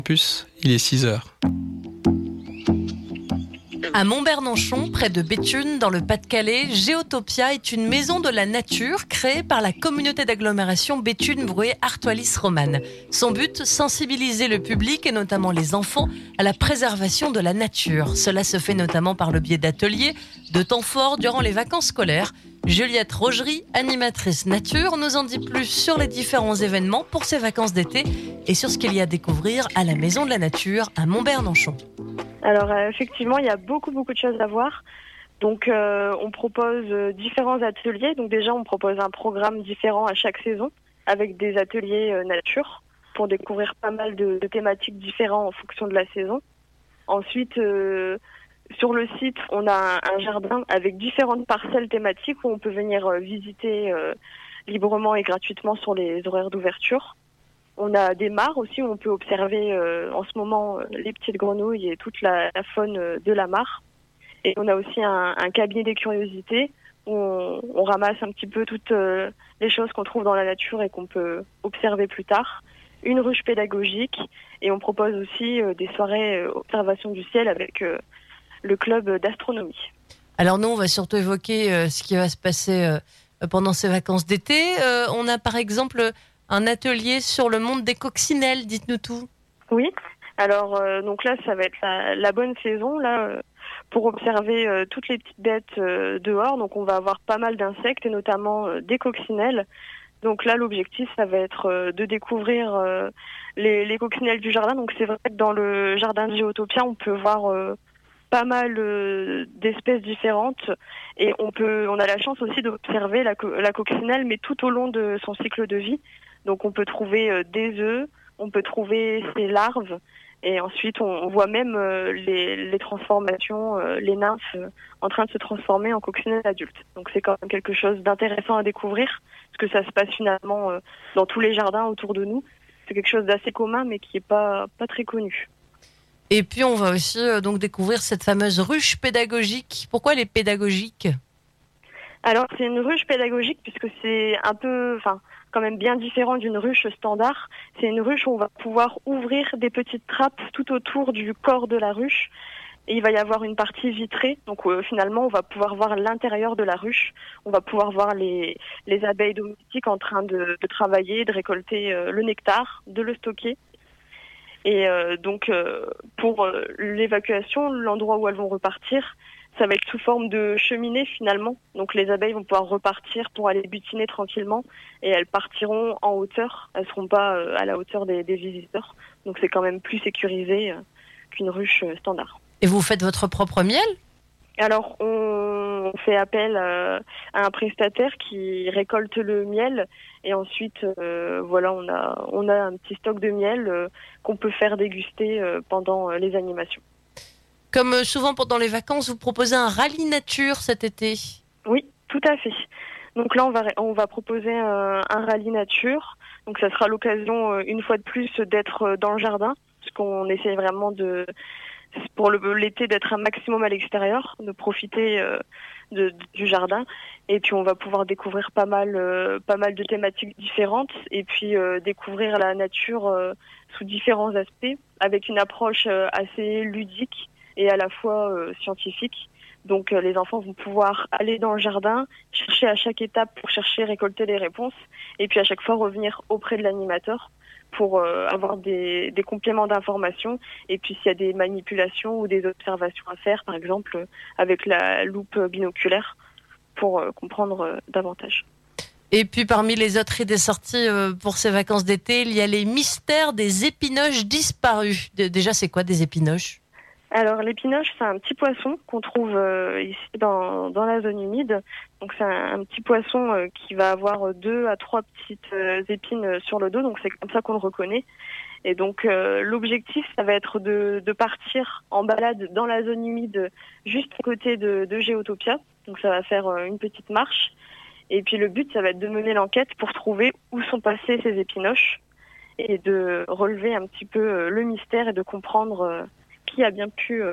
Plus, il est 6h. À Montbernanchon, près de Béthune, dans le Pas-de-Calais, Géotopia est une maison de la nature créée par la communauté d'agglomération Béthune-Bruay-Artois-Lys-Romane. Son but, sensibiliser le public et notamment les enfants à la préservation de la nature. Cela se fait notamment par le biais d'ateliers, de temps forts durant les vacances scolaires. Juliette Rogerie, animatrice nature, nous en dit plus sur les différents événements pour ces vacances d'été et sur ce qu'il y a à découvrir à la Maison de la Nature à Montbernanchon. Alors effectivement, il y a beaucoup de choses à voir. Donc on propose différents ateliers. Donc déjà, on propose un programme différent à chaque saison avec des ateliers nature pour découvrir pas mal de thématiques différentes en fonction de la saison. Ensuite, sur le site, on a un jardin avec différentes parcelles thématiques où on peut venir visiter librement et gratuitement sur les horaires d'ouverture. On a des mares aussi où on peut observer en ce moment les petites grenouilles et toute la faune de la mare. Et on a aussi un cabinet des curiosités où on ramasse un petit peu toutes les choses qu'on trouve dans la nature et qu'on peut observer plus tard. Une ruche pédagogique et on propose aussi des soirées observation du ciel avec le club d'astronomie. Alors nous, on va surtout évoquer ce qui va se passer pendant ces vacances d'été. On a par exemple un atelier sur le monde des coccinelles, dites-nous tout. Oui, alors donc là, ça va être la bonne saison là pour observer toutes les petites bêtes dehors. Donc on va avoir pas mal d'insectes et notamment des coccinelles. Donc là, l'objectif, ça va être de découvrir les coccinelles du jardin. Donc c'est vrai que dans le jardin de Géotopia, on peut voir pas mal d'espèces différentes et on a la chance aussi d'observer la coccinelle, mais tout au long de son cycle de vie. Donc on peut trouver des œufs, on peut trouver ses larves et ensuite on voit même les transformations, les nymphes en train de se transformer en coccinelles adultes. Donc c'est quand même quelque chose d'intéressant à découvrir parce que ça se passe finalement dans tous les jardins autour de nous. C'est quelque chose d'assez commun mais qui est pas très connu. Et puis on va aussi donc découvrir cette fameuse ruche pédagogique. Pourquoi elle est pédagogique ? Alors c'est une ruche pédagogique puisque c'est un peu, quand même bien différent d'une ruche standard. C'est une ruche où on va pouvoir ouvrir des petites trappes tout autour du corps de la ruche. Et il va y avoir une partie vitrée. Donc finalement, on va pouvoir voir l'intérieur de la ruche. On va pouvoir voir les abeilles domestiques en train de travailler, de récolter le nectar, de le stocker. Et donc pour l'évacuation, l'endroit où elles vont repartir, ça va être sous forme de cheminée finalement. Donc les abeilles vont pouvoir repartir pour aller butiner tranquillement et elles partiront en hauteur. Elles seront pas à la hauteur des visiteurs. Donc c'est quand même plus sécurisé qu'une ruche standard. Et vous faites votre propre miel ? Alors on fait appel à un prestataire qui récolte le miel et ensuite on a un petit stock de miel qu'on peut faire déguster pendant les animations. Comme souvent pendant les vacances, vous proposez un rallye nature cet été. Oui, tout à fait. Donc là, on va proposer un rallye nature. Donc ça sera l'occasion, une fois de plus, d'être dans le jardin, parce qu'on essaie vraiment pour l'été, d'être un maximum à l'extérieur, de profiter du jardin. Et puis on va pouvoir découvrir pas mal de thématiques différentes, et puis découvrir la nature sous différents aspects, avec une approche assez ludique et à la fois scientifique. Donc les enfants vont pouvoir aller dans le jardin, chercher à chaque étape pour récolter les réponses, et puis à chaque fois revenir auprès de l'animateur pour avoir des compléments d'informations, et puis s'il y a des manipulations ou des observations à faire, par exemple avec la loupe binoculaire, pour comprendre davantage. Et puis parmi les autres idées sorties pour ces vacances d'été, il y a les mystères des épinoches disparus. Déjà, c'est quoi des épinoches ? Alors l'épinoche, c'est un petit poisson qu'on trouve ici dans la zone humide. Donc c'est un petit poisson qui va avoir 2 à 3 petites épines sur le dos. Donc c'est comme ça qu'on le reconnaît. Et donc l'objectif, ça va être de partir en balade dans la zone humide juste à côté de Géotopia. Donc ça va faire une petite marche. Et puis le but, ça va être de mener l'enquête pour trouver où sont passées ces épinoches et de relever un petit peu le mystère et de comprendre qui a bien pu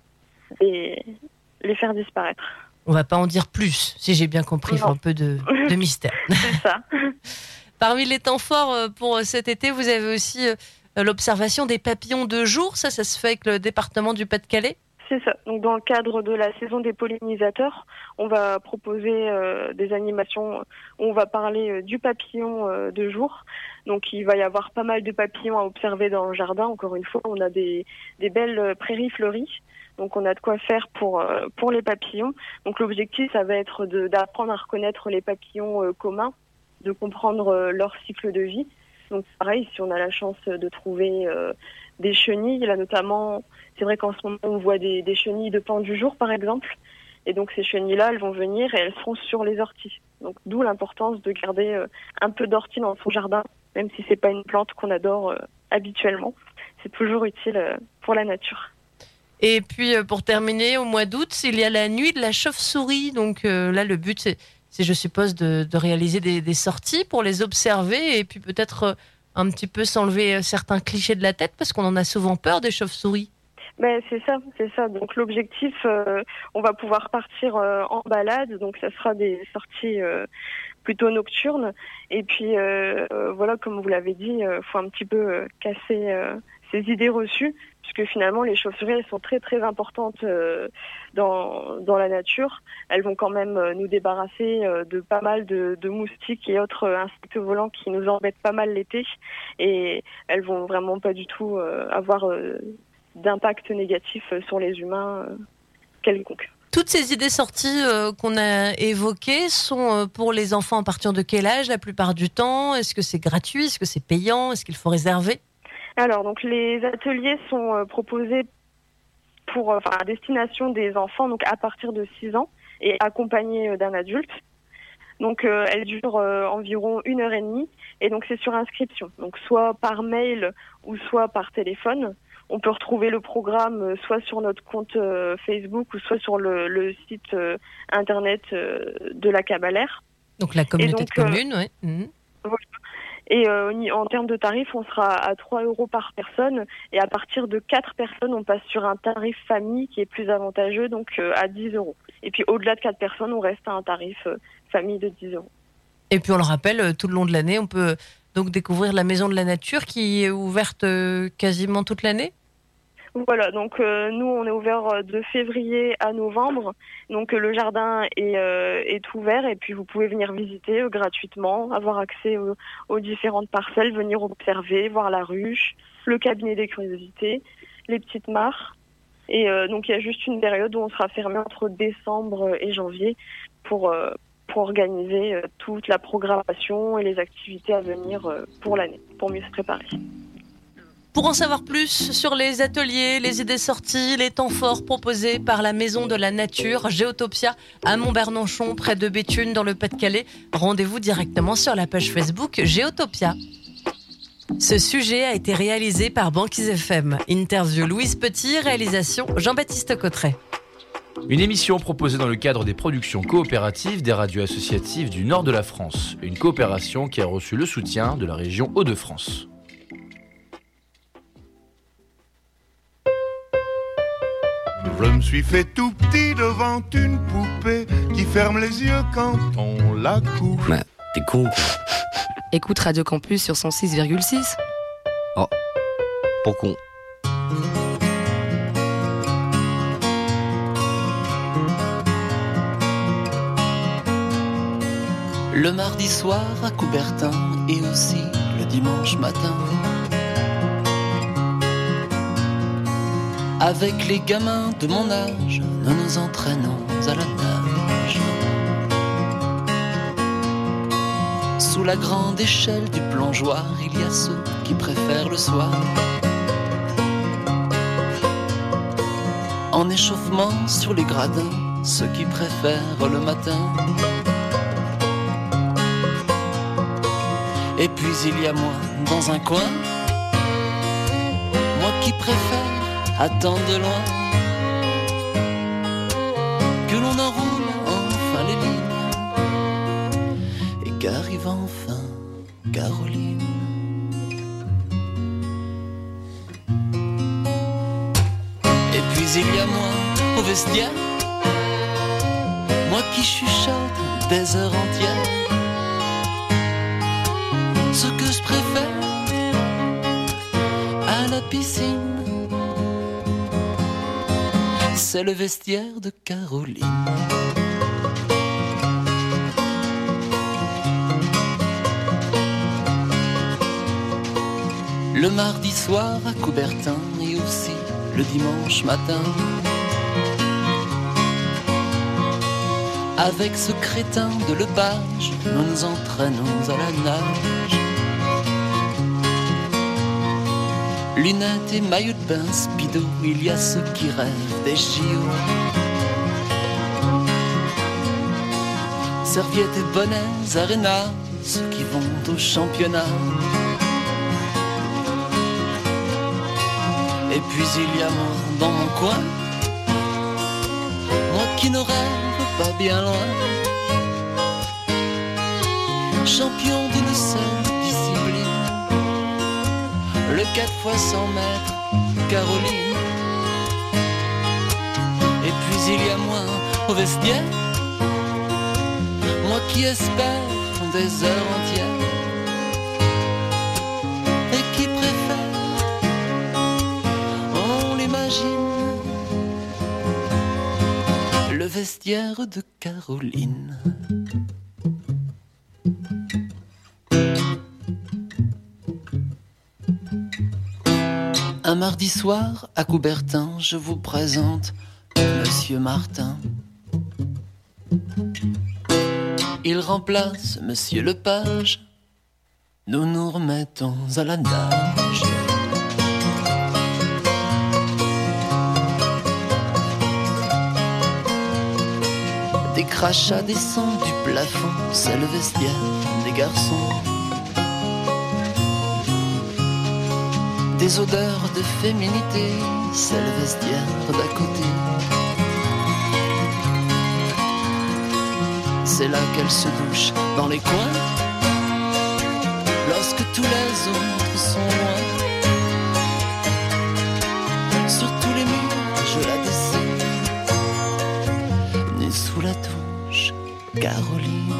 les faire disparaître. On va pas en dire plus, si j'ai bien compris, il faut un peu de mystère. C'est ça. Parmi les temps forts pour cet été, vous avez aussi l'observation des papillons de jour. Ça se fait avec le département du Pas-de-Calais ? C'est ça. Donc, dans le cadre de la saison des pollinisateurs, on va proposer des animations où on va parler du papillon de jour. Donc, il va y avoir pas mal de papillons à observer dans le jardin. Encore une fois, on a des belles prairies fleuries. Donc, on a de quoi faire pour les papillons. Donc, l'objectif, ça va être d'apprendre à reconnaître les papillons communs, de comprendre leur cycle de vie. Donc, pareil, si on a la chance de trouver des chenilles, là notamment, c'est vrai qu'en ce moment, on voit des chenilles de pan du jour, par exemple. Et donc, ces chenilles-là, elles vont venir et elles seront sur les orties. Donc, d'où l'importance de garder un peu d'ortie dans son jardin, même si c'est pas une plante qu'on adore habituellement. C'est toujours utile pour la nature. Et puis, pour terminer, au mois d'août, il y a la nuit de la chauve-souris. Donc là, le but, c'est je suppose, de réaliser des sorties pour les observer et puis peut-être un petit peu s'enlever certains clichés de la tête parce qu'on en a souvent peur des chauves-souris. Ben, c'est ça. Donc l'objectif, on va pouvoir partir en balade, donc ça sera des sorties plutôt nocturnes. Et puis voilà, comme vous l'avez dit, faut un petit peu casser ces idées reçues, puisque finalement les chauves-souris elles sont très très importantes dans la nature. Elles vont quand même nous débarrasser de pas mal de moustiques et autres insectes volants qui nous embêtent pas mal l'été, et elles vont vraiment pas du tout avoir d'impact négatif sur les humains quelconque. Toutes ces idées sorties qu'on a évoquées sont pour les enfants à partir de quel âge la plupart du temps ? Est-ce que c'est gratuit ? Est-ce que c'est payant ? Est-ce qu'il faut réserver ? Alors, donc les ateliers sont proposés à destination des enfants, donc à partir de 6 ans et accompagnés d'un adulte. Donc elles durent environ 1h30 et donc c'est sur inscription. Donc soit par mail ou soit par téléphone. On peut retrouver le programme soit sur notre compte Facebook ou soit sur le site internet de la Cabalère. Donc la communauté de communes, oui. Voilà. Et en termes de tarifs, on sera à 3 € par personne. Et à partir de 4 personnes, on passe sur un tarif famille qui est plus avantageux, donc à 10 €. Et puis au-delà de 4 personnes, on reste à un tarif famille de 10 €. Et puis on le rappelle, tout le long de l'année, on peut donc découvrir la Maison de la Nature qui est ouverte quasiment toute l'année ? Voilà, donc nous on est ouvert de février à novembre, donc le jardin est ouvert et puis vous pouvez venir visiter gratuitement, avoir accès aux différentes parcelles, venir observer, voir la ruche, le cabinet des curiosités, les petites mares. Et donc il y a juste une période où on sera fermé entre décembre et janvier pour organiser toute la programmation et les activités à venir pour l'année, pour mieux se préparer. Pour en savoir plus sur les ateliers, les idées sorties, les temps forts proposés par la Maison de la Nature Géotopia à Montbernanchon, près de Béthune, dans le Pas-de-Calais, rendez-vous directement sur la page Facebook Géotopia. Ce sujet a été réalisé par Banquise FM. Interview Louise Petit, réalisation Jean-Baptiste Cotteret. Une émission proposée dans le cadre des productions coopératives des radios associatives du nord de la France. Une coopération qui a reçu le soutien de la région Hauts-de-France. Je me suis fait tout petit devant une poupée qui ferme les yeux quand on la couche. Bah, t'es con. Écoute Radio Campus sur 106,6. Oh, pour con. Le mardi soir à Coubertin et aussi le dimanche matin. Avec les gamins de mon âge, nous nous entraînons à la nage. Sous la grande échelle du plongeoir, il y a ceux qui préfèrent le soir. En échauffement sur les gradins, ceux qui préfèrent le matin. Et puis il y a moi dans un coin, moi qui préfère attendre de loin que l'on enroule enfin les lignes et qu'arrive enfin Caroline. Et puis il y a moi au vestiaire, moi qui chuchote des heures entières ce que je préfère la piscine. C'est le vestiaire de Caroline. Le mardi soir à Coubertin et aussi le dimanche matin. Avec ce crétin de Lepage, nous nous entraînons à la nage. Lunettes et maillots de bain speedo, il y a ceux qui rêvent des JO. Serviettes et bonnets, aréna, ceux qui vont au championnat. Et puis il y a moi dans mon coin, moi qui ne rêve pas bien loin. Champion d'une seule discipline, le 4x100 mètres, Caroline. Et puis il y a moi au vestiaire, moi qui espère des heures entières. Et qui préfère, on l'imagine, le vestiaire de Caroline. Un mardi soir, à Coubertin, je vous présente Monsieur Martin. Il remplace Monsieur Lepage. Nous nous remettons à la nage. Des crachats descendent du plafond, c'est le vestiaire des garçons. Des odeurs de féminité, c'est le vestiaire d'à côté. C'est là qu'elle se douche dans les coins, lorsque tous les autres sont loin. Sur tous les murs, je la dessine, née sous la douche, Caroline.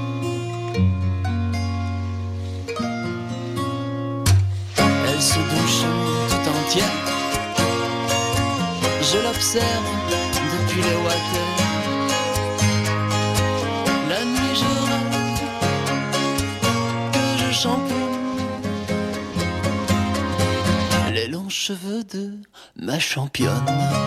Elle se douche tout entière, je l'observe depuis les waters. La nuit je rêve que je shampooine les longs cheveux de ma championne.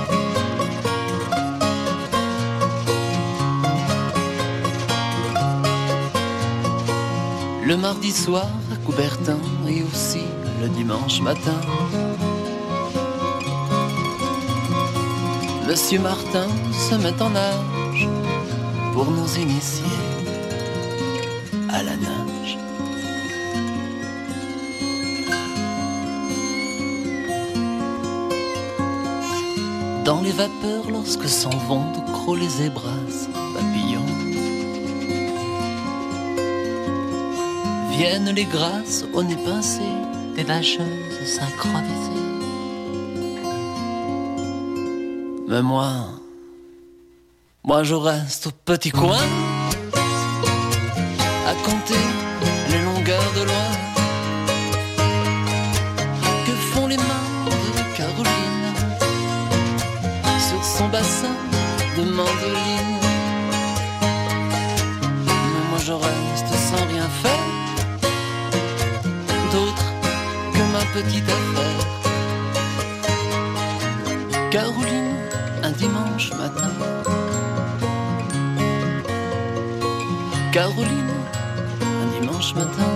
Le mardi soir à Coubertin et aussi le dimanche matin, Monsieur Martin se met en nage pour nous initier à la nage. Dans les vapeurs lorsque s'en vont de crocs les zébras papillons, viennent les grâces au nez pincé des nageuses synchronisées. Mais moi je reste au petit coin à compter les longueurs de loin que font les mains de Caroline sur son bassin de mandoline. Mais moi je reste sans rien faire d'autre que ma petite affaire. Caroline, un dimanche matin. Caroline, un dimanche matin.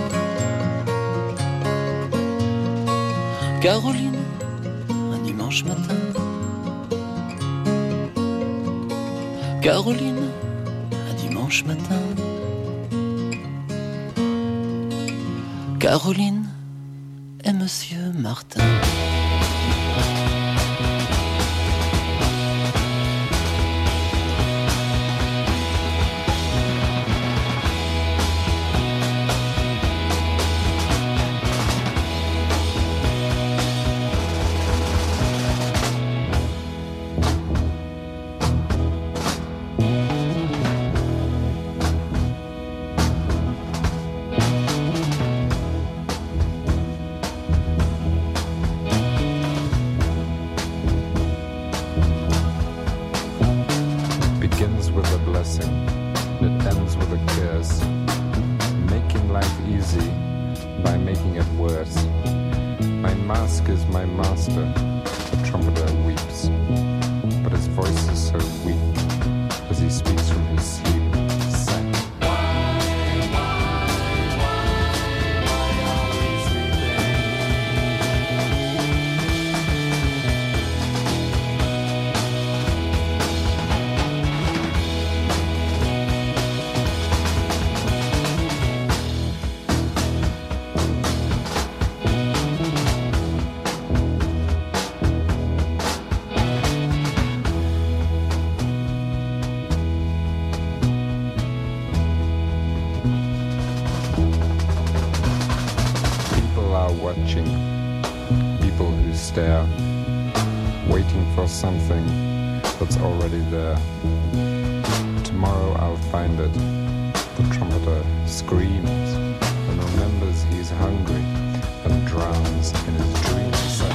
Caroline, un dimanche matin. Caroline, un dimanche matin. Caroline et Monsieur Martin. master, the trumpeter weeps, but his voice is so weak as he speaks from his sleep, saying, watching, people who stare, waiting for something that's already there. Tomorrow I'll find it. The trumpeter screams and remembers he's hungry and drowns in his dreams.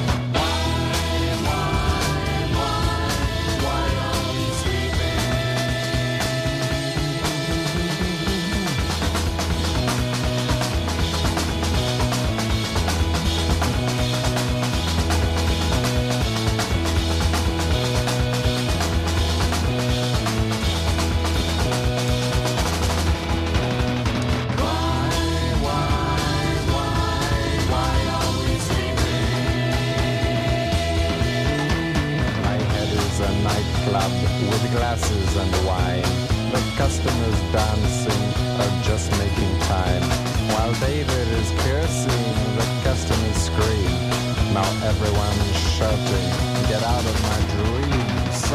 With glasses and wine, the customers dancing are just making time. While David is cursing, the customers scream. Now everyone's shouting, get out of my dreams.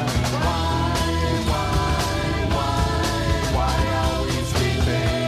Why are we sleeping?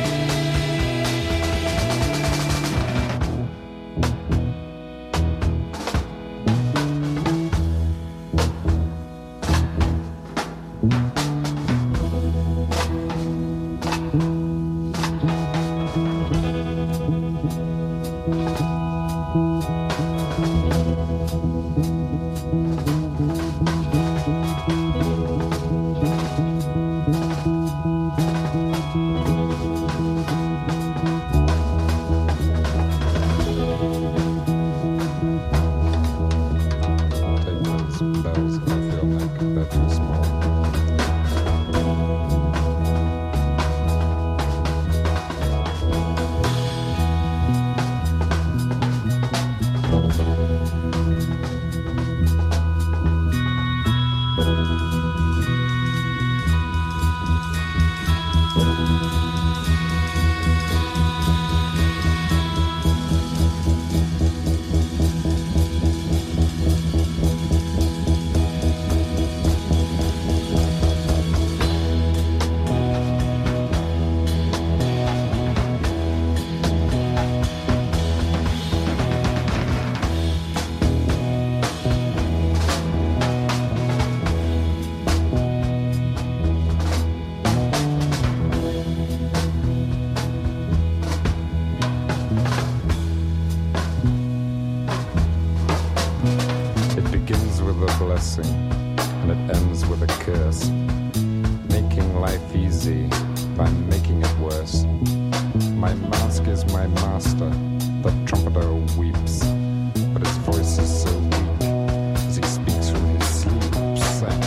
And it ends with a curse, making life easy by making it worse. My mask is my master, the trumpeter weeps, but his voice is so weak as he speaks from his sleep, saying,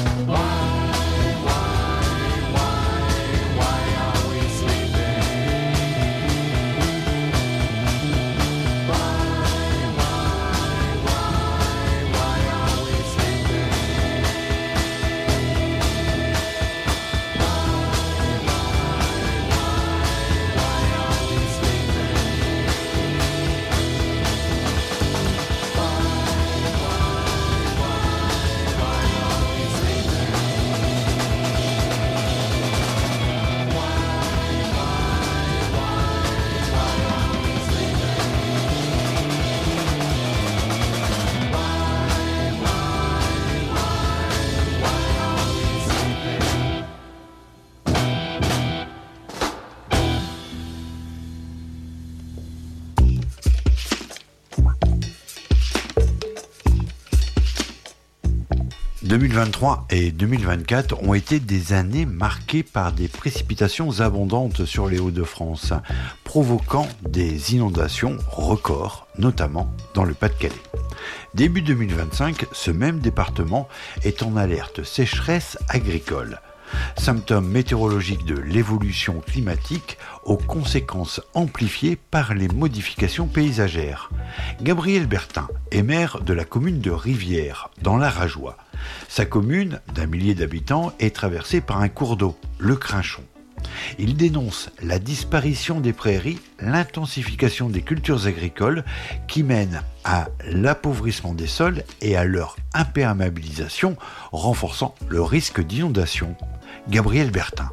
« 2023 et 2024 ont été des années marquées par des précipitations abondantes sur les Hauts-de-France, provoquant des inondations records, notamment dans le Pas-de-Calais. Début 2025, ce même département est en alerte sécheresse agricole. Symptôme météorologique de l'évolution climatique aux conséquences amplifiées par les modifications paysagères. Gabriel Bertin est maire de la commune de Rivière, dans l'Arajois. Sa commune, d'1 millier d'habitants, est traversée par un cours d'eau, le Crinchon. Il dénonce la disparition des prairies, l'intensification des cultures agricoles qui mènent à l'appauvrissement des sols et à leur imperméabilisation, renforçant le risque d'inondation. Gabriel Bertin.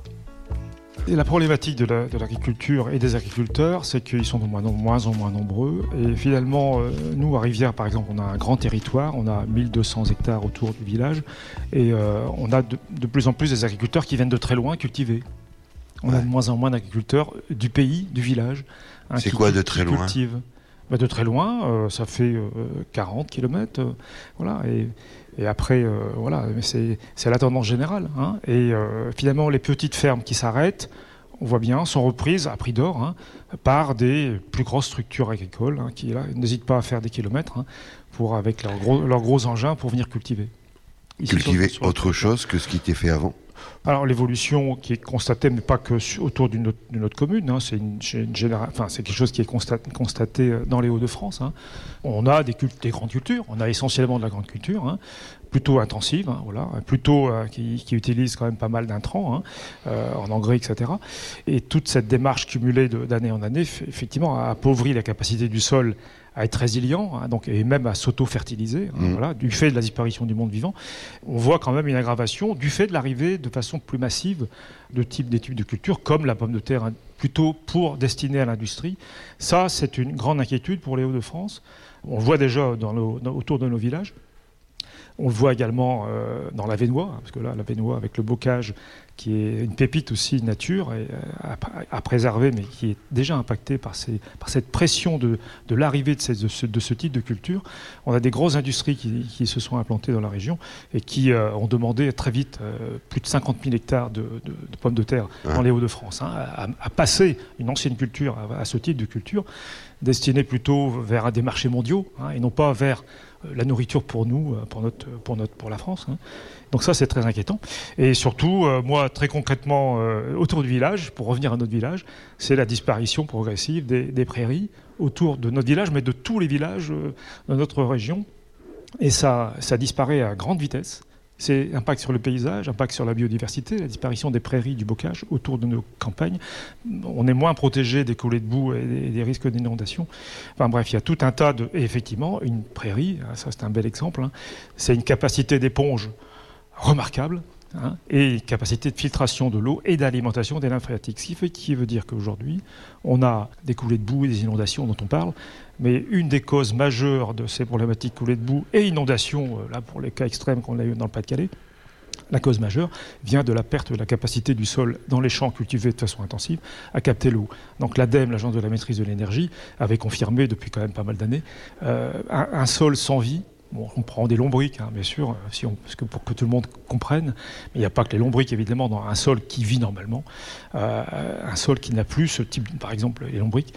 Et la problématique de l'agriculture et des agriculteurs, c'est qu'ils sont de moins en moins nombreux. Et finalement, nous, à Rivière, par exemple, on a un grand territoire, on a 1200 hectares autour du village, et on a de plus en plus des agriculteurs qui viennent de très loin cultiver. On a de moins en moins d'agriculteurs du pays, du village. C'est quoi de très loin ? De très loin, ça fait 40 km. Voilà, et après, voilà, mais c'est la tendance générale. Hein. Et finalement, les petites fermes qui s'arrêtent, on voit bien, sont reprises à prix d'or par des plus grosses structures agricoles qui là, n'hésitent pas à faire des kilomètres avec leurs gros engins pour venir cultiver. Cultiver autre chose que ce qui était fait avant ? Alors l'évolution qui est constatée, mais pas que autour d'une autre commune, c'est quelque chose qui est constaté dans les Hauts-de-France. On a des grandes cultures, on a essentiellement de la grande culture, plutôt intensive, plutôt qui utilise quand même pas mal d'intrants, en engrais, etc. Et toute cette démarche cumulée d'année en année, effectivement, a appauvri la capacité du sol à être résilient, et même à s'auto-fertiliser, du fait de la disparition du monde vivant. On voit quand même une aggravation du fait de l'arrivée de façon plus massive des types de cultures, comme la pomme de terre, plutôt destinée à l'industrie. Ça, c'est une grande inquiétude pour les Hauts-de-France. On le voit déjà autour de nos villages. On le voit également dans l'Avesnois, parce que là, l'Avesnois, avec le bocage, qui est une pépite aussi nature à préserver, mais qui est déjà impacté par cette pression de l'arrivée de ce type de culture. On a des grosses industries qui se sont implantées dans la région et qui ont demandé très vite plus de 50 000 hectares de pommes de terre dans les Hauts-de-France, à passer une ancienne culture à ce type de culture, destinée plutôt vers des marchés mondiaux et non pas vers la nourriture pour nous, pour la France. Donc ça, c'est très inquiétant. Et surtout, moi, très concrètement, autour du village, pour revenir à notre village, c'est la disparition progressive des prairies autour de notre village, mais de tous les villages de notre région. Et ça disparaît à grande vitesse. C'est impact sur le paysage, impact sur la biodiversité, la disparition des prairies, du bocage autour de nos campagnes. On est moins protégé des coulées de boue et des risques d'inondation. Enfin bref, il y a tout un tas de... Et effectivement, une prairie, ça c'est un bel exemple, c'est une capacité d'éponge remarquable, et une capacité de filtration de l'eau et d'alimentation des nappes phréatiques. Ce qui veut dire qu'aujourd'hui, on a des coulées de boue et des inondations dont on parle, mais une des causes majeures de ces problématiques coulées de boue et inondations, là pour les cas extrêmes qu'on a eu dans le Pas-de-Calais, la cause majeure vient de la perte de la capacité du sol dans les champs cultivés de façon intensive à capter l'eau. Donc l'ADEME, l'Agence de la maîtrise de l'énergie, avait confirmé depuis quand même pas mal d'années un sol sans vie. Bon, on prend des lombriques, bien sûr, parce que pour que tout le monde comprenne, mais il n'y a pas que les lombriques, évidemment, dans un sol qui vit normalement. Un sol qui n'a plus ce type, par exemple, les lombriques,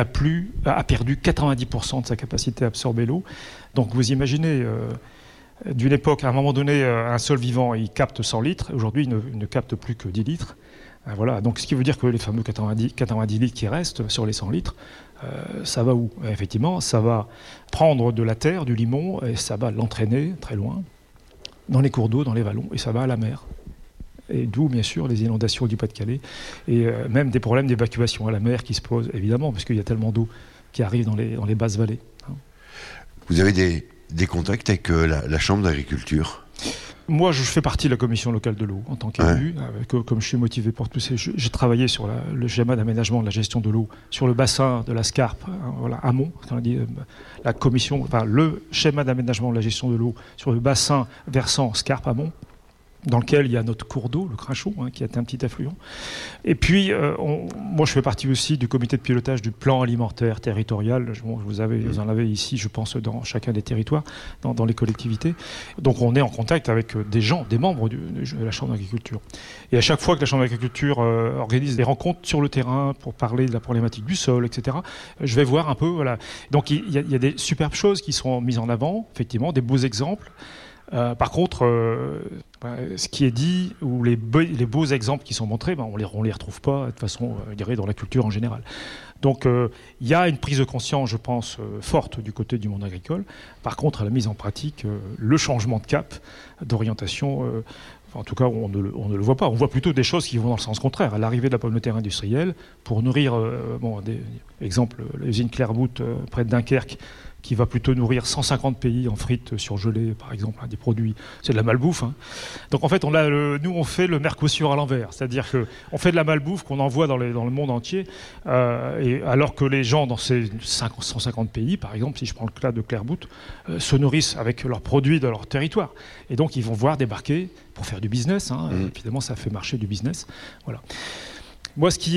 a perdu 90% de sa capacité à absorber l'eau. Donc vous imaginez, d'une époque, à un moment donné, un sol vivant, il capte 100 litres. Aujourd'hui, il ne capte plus que 10 litres. Voilà. Donc ce qui veut dire que les fameux 90 litres qui restent sur les 100 litres, ça va où ? Effectivement, ça va prendre de la terre, du limon, et ça va l'entraîner très loin, dans les cours d'eau, dans les vallons, et ça va à la mer. Et d'où, bien sûr, les inondations du Pas-de-Calais, et même des problèmes d'évacuation à la mer qui se posent, évidemment, parce qu'il y a tellement d'eau qui arrive dans les basses vallées. Vous avez des contacts avec la Chambre d'agriculture ? Moi, je fais partie de la commission locale de l'eau en tant qu'élu. Comme je suis motivé pour tout ça, j'ai travaillé sur le schéma d'aménagement de la gestion de l'eau, sur le bassin de la Scarpe, amont, on a dit, le schéma d'aménagement de la gestion de l'eau sur le bassin versant Scarpe amont. dans lequel il y a notre cours d'eau, le Crinchon, qui est un petit affluent. Et puis, moi, je fais partie aussi du comité de pilotage du plan alimentaire territorial. Vous en avez ici, je pense, dans chacun des territoires, dans les collectivités. Donc, on est en contact avec des gens, des membres de la Chambre d'agriculture. Et à chaque fois que la Chambre d'agriculture organise des rencontres sur le terrain pour parler de la problématique du sol, etc., je vais voir un peu. Voilà. Donc, il y a des superbes choses qui sont mises en avant, effectivement, des beaux exemples. Par contre, ce qui est dit, ou les beaux exemples qui sont montrés, on les retrouve pas de façon, je dirais, dans la culture en général. Donc, il y a une prise de conscience, je pense, forte du côté du monde agricole. Par contre, à la mise en pratique, le changement de cap, d'orientation, en tout cas, on ne le voit pas. On voit plutôt des choses qui vont dans le sens contraire. À l'arrivée de la pomme de terre industrielle, pour nourrir, exemple, l'usine Clairbout près de Dunkerque, qui va plutôt nourrir 150 pays en frites surgelées, par exemple, des produits, c'est de la malbouffe. Donc en fait, nous on fait le Mercosur à l'envers, c'est-à-dire qu'on fait de la malbouffe qu'on envoie dans le monde entier, et alors que les gens dans ces 150 pays, par exemple, si je prends le cas de Clairbout, se nourrissent avec leurs produits de leur territoire. Et donc ils vont voir débarquer pour faire du business, évidemment ça fait marcher du business. Voilà. Moi, ce que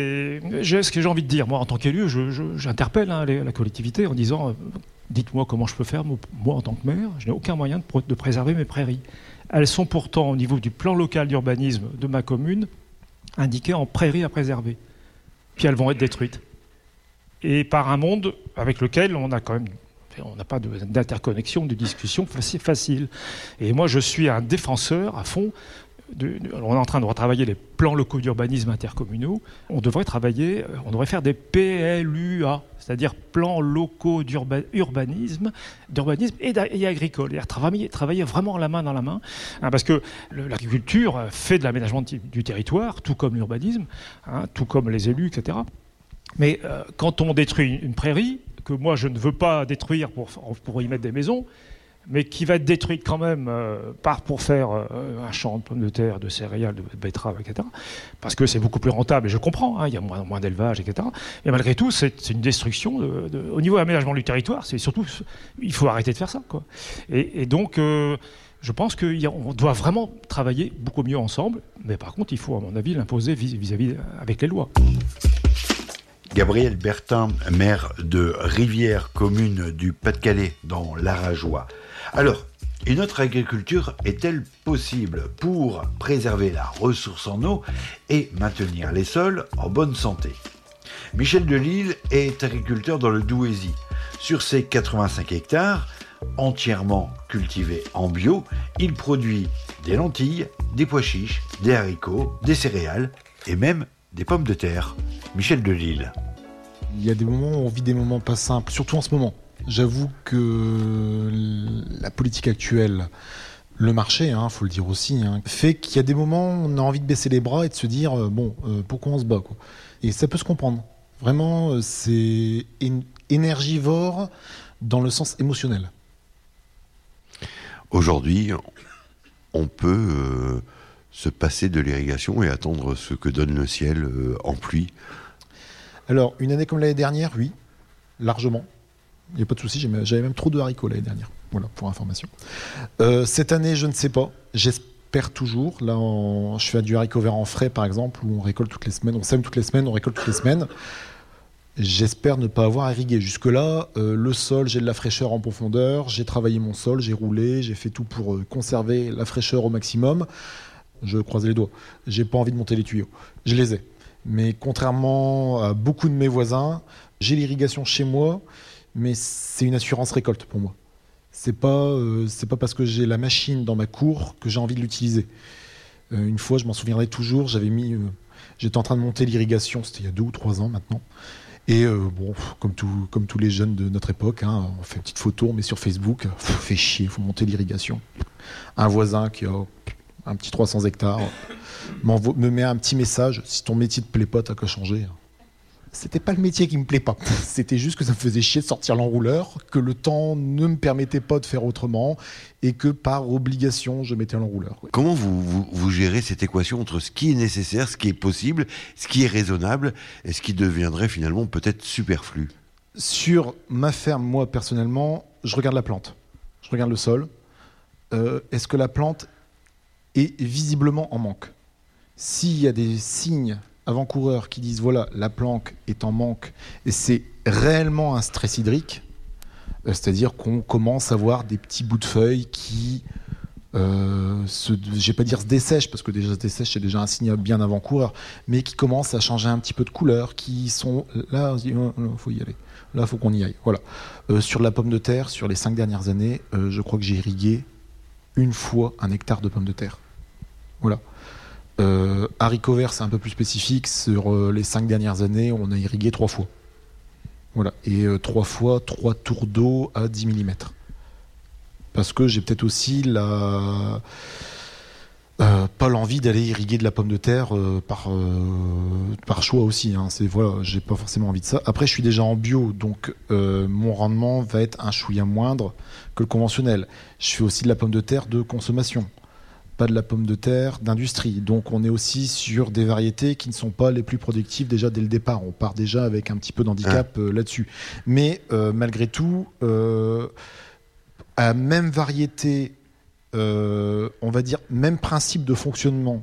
j'ai envie de dire, moi, en tant qu'élu, j'interpelle la collectivité en disant dites-moi comment je peux faire, moi, en tant que maire, je n'ai aucun moyen de préserver mes prairies. Elles sont pourtant, au niveau du plan local d'urbanisme de ma commune, indiquées en prairies à préserver. Puis elles vont être détruites. Et par un monde avec lequel on n'a pas d'interconnexion, de discussion facile. Et moi, je suis un défenseur à fond. On est en train de retravailler les plans locaux d'urbanisme intercommunaux. On devrait faire des PLUA, c'est-à-dire plans locaux d'urbanisme et agricole. C'est-à-dire travailler vraiment la main dans la main, parce que l'agriculture fait de l'aménagement du territoire, tout comme l'urbanisme, tout comme les élus, etc. Mais quand on détruit une prairie, que moi je ne veux pas détruire pour y mettre des maisons, mais qui va être détruite quand même pour faire un champ de pommes de terre, de céréales, de betteraves, etc. Parce que c'est beaucoup plus rentable, et je comprends, il y a moins d'élevage, etc. Et malgré tout, c'est une destruction. Au niveau aménagement du territoire, c'est surtout, il faut arrêter de faire ça, quoi. Et donc, je pense qu'on doit vraiment travailler beaucoup mieux ensemble, mais par contre, il faut, à mon avis, l'imposer vis-à-vis avec les lois. Gabriel Bertin, maire de Rivière, commune du Pas-de-Calais, dans l'Arajois. Alors, une autre agriculture est-elle possible pour préserver la ressource en eau et maintenir les sols en bonne santé ? Michel Delille est agriculteur dans le Douaisis. Sur ses 85 hectares, entièrement cultivés en bio, il produit des lentilles, des pois chiches, des haricots, des céréales et même des pommes de terre. Michel Delille. Il y a des moments où on vit des moments pas simples, surtout en ce moment. J'avoue que la politique actuelle, le marché, faut le dire aussi, fait qu'il y a des moments où on a envie de baisser les bras et de se dire pourquoi on se bat, quoi. Et ça peut se comprendre. Vraiment, c'est énergivore dans le sens émotionnel. Aujourd'hui, on peut se passer de l'irrigation et attendre ce que donne le ciel en pluie. Alors, une année comme l'année dernière, oui, largement. Il n'y a pas de souci, j'avais même trop de haricots l'année dernière. Voilà, pour information. Cette année, je ne sais pas. J'espère toujours. Là, je fais du haricot vert en frais, par exemple, où on récolte toutes les semaines. On sème toutes les semaines, on récolte toutes les semaines. J'espère ne pas avoir à irriguer. Jusque-là, le sol, j'ai de la fraîcheur en profondeur. J'ai travaillé mon sol, j'ai roulé, j'ai fait tout pour conserver la fraîcheur au maximum. Je croise les doigts. J'ai pas envie de monter les tuyaux. Je les ai. Mais contrairement à beaucoup de mes voisins, j'ai l'irrigation chez moi, mais c'est une assurance récolte pour moi. C'est pas parce que j'ai la machine dans ma cour que j'ai envie de l'utiliser. Une fois, je m'en souviendrai toujours, j'étais en train de monter l'irrigation, c'était il y a 2 ou 3 ans maintenant. Et comme tous les jeunes de notre époque, on fait une petite photo, on met sur Facebook, fait chier, il faut monter l'irrigation. Un voisin qui a un petit 300 hectares me met un petit message: si ton métier te plaît pas, t'as qu'à changer. C'était pas le métier qui me plaît pas, c'était juste que ça me faisait chier de sortir l'enrouleur, que le temps ne me permettait pas de faire autrement et que par obligation je mettais l'enrouleur. Ouais. Comment vous gérez cette équation entre ce qui est nécessaire, ce qui est possible, ce qui est raisonnable et ce qui deviendrait finalement peut-être superflu ? Sur ma ferme, moi personnellement, je regarde la plante, je regarde le sol. Est-ce que la plante est visiblement en manque. S'il y a des signes avant-coureurs qui disent voilà, la planque est en manque et c'est réellement un stress hydrique, c'est-à-dire qu'on commence à voir des petits bouts de feuilles qui, je vais pas dire se dessèchent, parce que déjà se dessèchent, c'est déjà un signe bien avant-coureur, mais qui commencent à changer un petit peu de couleur, qui sont là, on se dit, faut y aller, là, faut qu'on y aille. Voilà. Sur la pomme de terre, sur les 5 dernières années, je crois que j'ai irrigué une fois 1 hectare de pommes de terre. Voilà. Haricots verts, c'est un peu plus spécifique. Sur les 5 dernières années, on a irrigué 3 fois. Voilà. Et 3 fois 3 tours d'eau à 10 mm. Parce que j'ai peut-être aussi pas l'envie d'aller irriguer de la pomme de terre par choix aussi. Hein. Voilà, j'ai pas forcément envie de ça. Après, je suis déjà en bio, donc mon rendement va être un chouïa moindre que le conventionnel. Je fais aussi de la pomme de terre de consommation, pas de la pomme de terre d'industrie. Donc on est aussi sur des variétés qui ne sont pas les plus productives déjà dès le départ. On part déjà avec un petit peu d'handicap là-dessus. Mais malgré tout, à même variété, on va dire même principe de fonctionnement,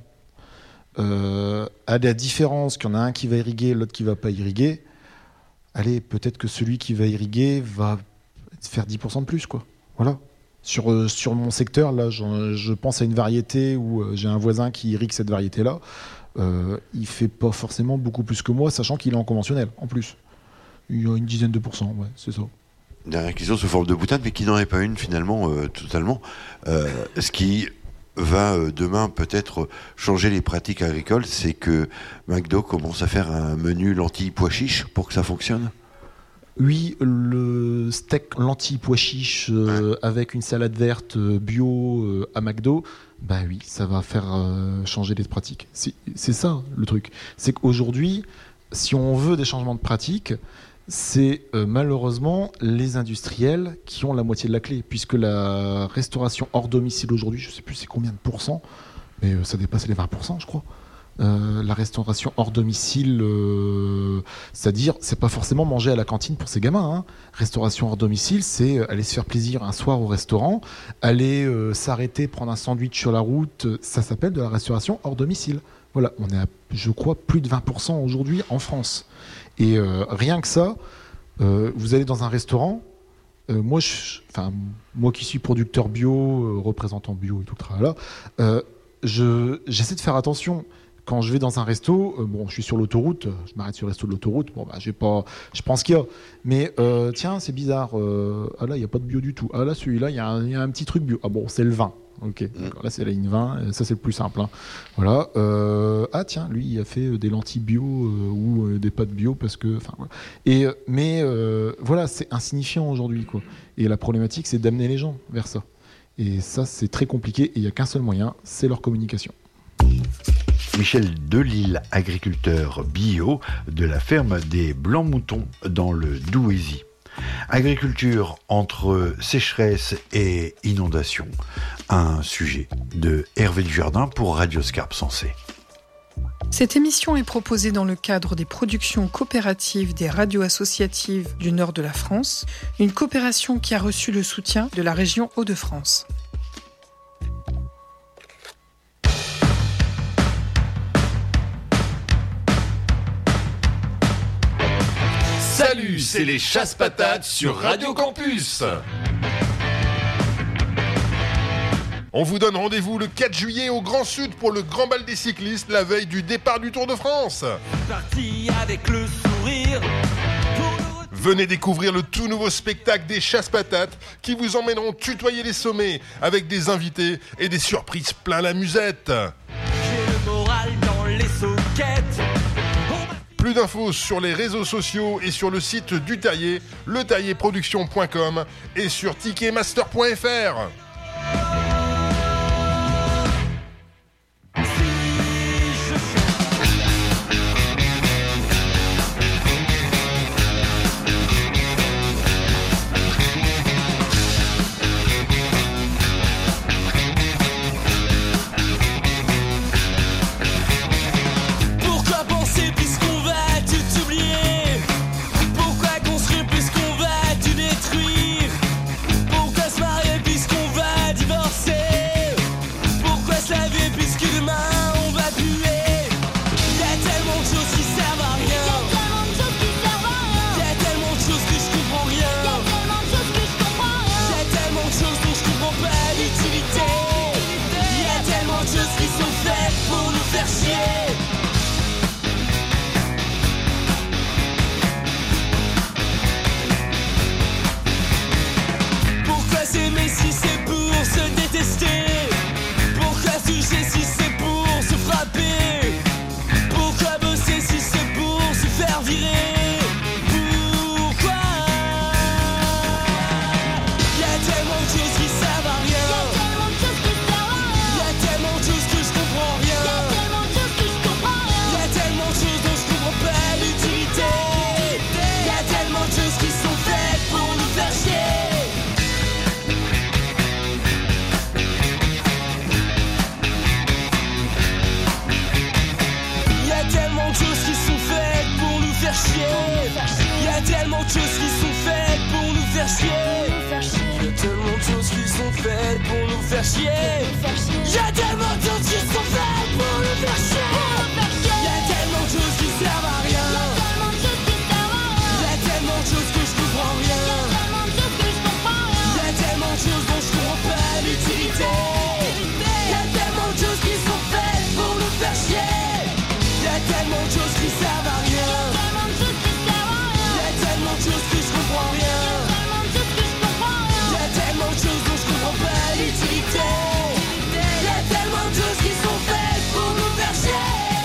à la différence qu'il y en a un qui va irriguer, l'autre qui va pas irriguer, allez, peut-être que celui qui va irriguer va faire 10% de plus, quoi. Voilà. Sur mon secteur, là, je pense à une variété où j'ai un voisin qui irrigue cette variété-là. Il fait pas forcément beaucoup plus que moi, sachant qu'il est en conventionnel, en plus. Il y a une dizaine de pourcents, ouais, c'est ça. Dernière question sous forme de boutade, mais qui n'en est pas une finalement, totalement. Ce qui va demain peut-être changer les pratiques agricoles, c'est que McDo commence à faire un menu lentilles pois chiches pour que ça fonctionne. Oui, le steak lentilles pois chiches avec une salade verte bio à McDo, bah oui, ça va faire changer les pratiques. C'est ça le truc. C'est qu'aujourd'hui, si on veut des changements de pratiques, c'est malheureusement les industriels qui ont la moitié de la clé, puisque la restauration hors domicile aujourd'hui, je ne sais plus c'est combien de pourcents, mais ça dépasse les 20%, je crois. La restauration hors domicile, c'est-à-dire, c'est pas forcément manger à la cantine pour ces gamins. Hein. Restauration hors domicile, c'est aller se faire plaisir un soir au restaurant, aller s'arrêter, prendre un sandwich sur la route. Ça s'appelle de la restauration hors domicile. Voilà, on est à, je crois, plus de 20% aujourd'hui en France. Et rien que ça, vous allez dans un restaurant. Moi qui suis producteur bio, représentant bio et tout le tralala, j'essaie de faire attention. Quand je vais dans un resto, je suis sur l'autoroute, je m'arrête sur le resto de l'autoroute, je prends ce qu'il y a. Mais tiens, c'est bizarre, ah là, il n'y a pas de bio du tout. Ah là, celui-là, il y a un petit truc bio. Ah bon, c'est le vin. Ok, d'accord, là, c'est la ligne 20, ça, c'est le plus simple. Hein. Voilà. Ah tiens, lui, il a fait des lentilles bio ou des pâtes bio parce que... Voilà. Mais voilà, c'est insignifiant aujourd'hui, quoi. Et la problématique, c'est d'amener les gens vers ça. Et ça, c'est très compliqué et il n'y a qu'un seul moyen, c'est leur communication. Michel Delille, agriculteur bio de la ferme des Blancs Moutons dans le Douaisis. Agriculture entre sécheresse et inondation, un sujet de Hervé Dujardin pour Radio Scarpe Sensée. Cette émission est proposée dans le cadre des productions coopératives des radios associatives du nord de la France, une coopération qui a reçu le soutien de la région Hauts-de-France. Salut, c'est les Chasse-Patates sur Radio Campus. On vous donne rendez-vous le 4 juillet au Grand Sud pour le Grand Bal des cyclistes, la veille du départ du Tour de France. Parti avec le sourire. Venez découvrir le tout nouveau spectacle des Chasse-Patates qui vous emmèneront tutoyer les sommets avec des invités et des surprises plein la musette. J'ai le moral dans les soquettes. Plus d'infos sur les réseaux sociaux et sur le site du Taillé, letailléproduction.com et sur ticketmaster.fr. Pourquoi construire puisqu'on va tout détruire? Pourquoi se marier puisqu'on va rester? Pourquoi sucer si c'est pour se frapper? Pourquoi bosser si c'est pour se faire virer? Pourquoi? Y'a tellement de choses qui servent à rien. Y'a tellement de choses que je comprends rien. Y'a tellement de choses dont je comprends pas l'utilité. Y'a tellement de choses qui sont faites pour nous faire chier. Y'a tellement de choses qui sont faites pour nous faire chier. Y'a tellement de choses qui sont faites pour nous faire chier. Y'a tellement de choses qui sont faites pour nous faire chier. Y'a tellement de choses qui sont faites pour nous faire chier. Y'a tellement de choses qui servent à rien. Y'a tellement de choses que je comprends rien. Y'a tellement de choses dont je comprends pas l'utilité. Y'a tellement de choses qui sont faites pour nous faire chier. Y'a tellement de choses qui servent à rien. Y'a tellement de choses que je comprends rien. Y'a tellement de choses dont je comprends pas l'utilité. Y'a tellement de choses qui sont faites pour nous faire chier.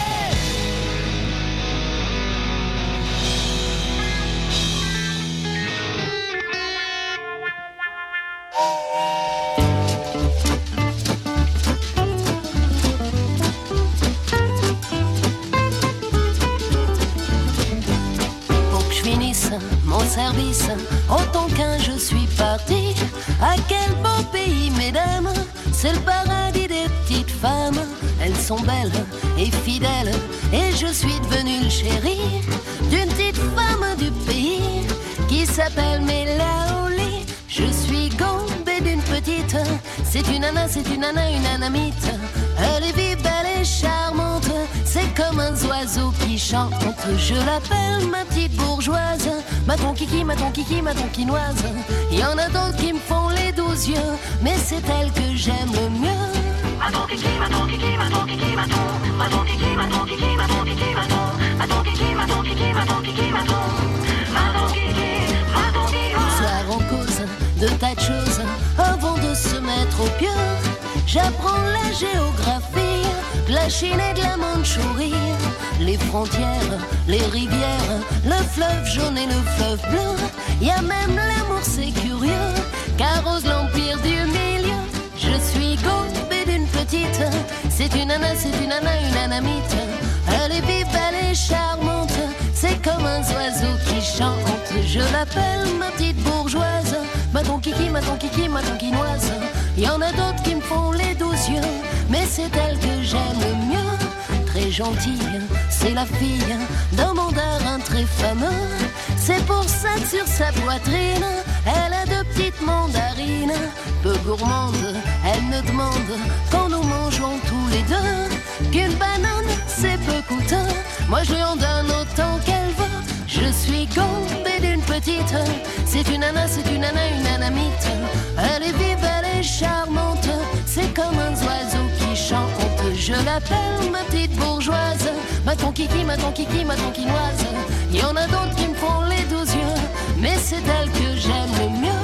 Pour que je finisse mon service, autant qu'un je suis parti. À quel beau pays, mesdames, c'est le paradis des petites femmes. Elles sont belles et fidèles, et je suis devenu le chéri d'une petite femme du pays qui s'appelle Mélaoli. Je suis gambée d'une petite, c'est une nana, une anamite. Elle est vive, belle et charmante, c'est comme un oiseau qui chante. Je l'appelle ma petite bourgeoise, ma ton kiki, ma tonkinoise. Il y en a d'autres qui me font les 12 yeux, mais c'est elle que j'aime le mieux. Ma ton kiki, ma ton kiki, ma ton kiki, ma ton, ma ton kiki, ma ton kiki, ma ton kiki, ma ton, ma ton kiki, ma ton kiki, ma ton kiki, ma ton, ma ton kiki, ma ton kiki. Soir on cause de tas de choses avant de se mettre au pieu. J'apprends la géographie, de la Chine et de la Mandchourie, les frontières, les rivières, le fleuve jaune et le fleuve bleu. Y a même l'amour, c'est curieux, qu'arrose l'empire du milieu. Je suis gambée d'une petite, c'est une nana, une anamite. Elle est vive, elle est charmante, c'est comme un oiseau qui chante. Je l'appelle ma petite bourgeoise, ma ton kiki, ma tonkinoise. Il y en a d'autres qui me font les 12 yeux, mais c'est elle que j'aime le mieux. Très gentille, c'est la fille d'un mandarin très fameux. C'est pour ça que sur sa poitrine, elle a de petites mandarines. Peu gourmande, elle me demande quand nous mangeons tous les deux qu'une banane c'est peu coûteux. Moi je lui en donne autant qu'elle veut. Je suis gambée d'une petite, c'est une nana, une anamite. Elle est vive, elle est charmante, c'est comme un oiseau qui chante. Je l'appelle ma petite bourgeoise, ma ton kiki, ma tonkinoise. Il y en a d'autres qui me font les 12 yeux, mais c'est elle que j'aime le mieux.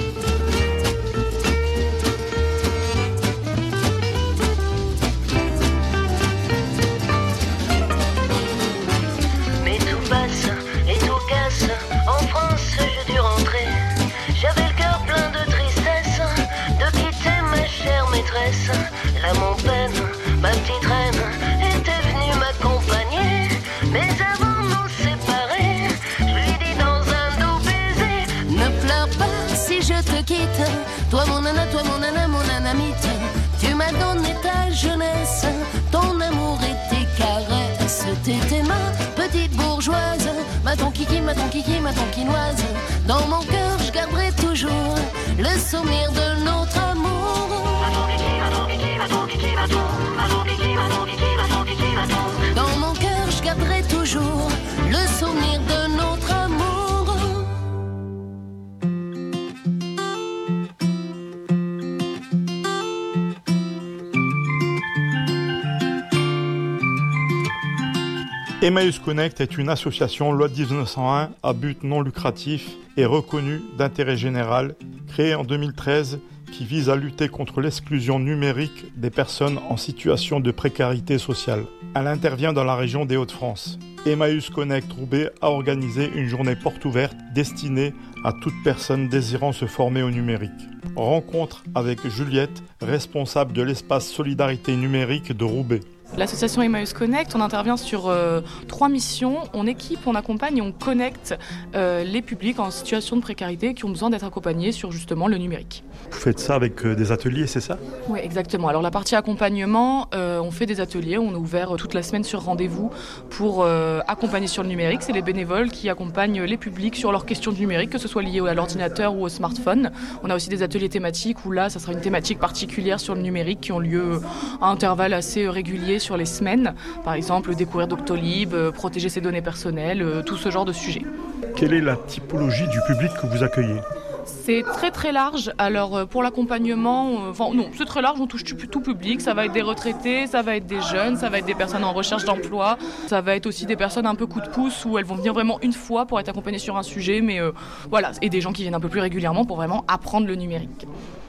Mais tout passe et tout casse, en France j'ai dû rentrer. J'avais le cœur plein de tristesse, de quitter ma chère maîtresse. Là mon peine, ma petite reine, était venue m'accompagner. Mais avant de nous séparer, je lui dis dans un doux baiser: ne pleure pas si je te quitte, toi mon nana, mon anamite. Tu m'as donné ta jeunesse, ton amour et tes caresses. T'étais ma petite bourgeoise, ma ton kiki, ma tonkinoise. Dans mon cœur je garderai toujours le souvenir de notre amour. Dans mon cœur je garderai toujours le souvenir de notre amour. Emmaüs Connect est une association loi 1901 à but non lucratif et reconnue d'intérêt général, créée en 2013, qui vise à lutter contre l'exclusion numérique des personnes en situation de précarité sociale. Elle intervient dans la région des Hauts-de-France. Emmaüs Connect Roubaix a organisé une journée porte ouverte destinée à toute personne désirant se former au numérique. Rencontre avec Juliette, responsable de l'espace Solidarité numérique de Roubaix. L'association Emmaüs Connect, on intervient sur 3 missions. On équipe, on accompagne et on connecte les publics en situation de précarité qui ont besoin d'être accompagnés sur justement le numérique. Vous faites ça avec des ateliers, c'est ça ? Oui, exactement. Alors la partie accompagnement, on fait des ateliers, on est ouvert toute la semaine sur rendez-vous pour accompagner sur le numérique. C'est les bénévoles qui accompagnent les publics sur leurs questions du numérique, que ce soit lié à l'ordinateur ou au smartphone. On a aussi des ateliers thématiques où là, ça sera une thématique particulière sur le numérique qui ont lieu à intervalles assez réguliers sur les semaines. Par exemple, découvrir Doctolib, protéger ses données personnelles, tout ce genre de sujets. Quelle est la typologie du public que vous accueillez ? C'est très très large. Alors pour l'accompagnement, non, c'est très large, on touche tout public. Ça va être des retraités, ça va être des jeunes, ça va être des personnes en recherche d'emploi. Ça va être aussi des personnes un peu coup de pouce où elles vont venir vraiment une fois pour être accompagnées sur un sujet. Mais voilà, et des gens qui viennent un peu plus régulièrement pour vraiment apprendre le numérique.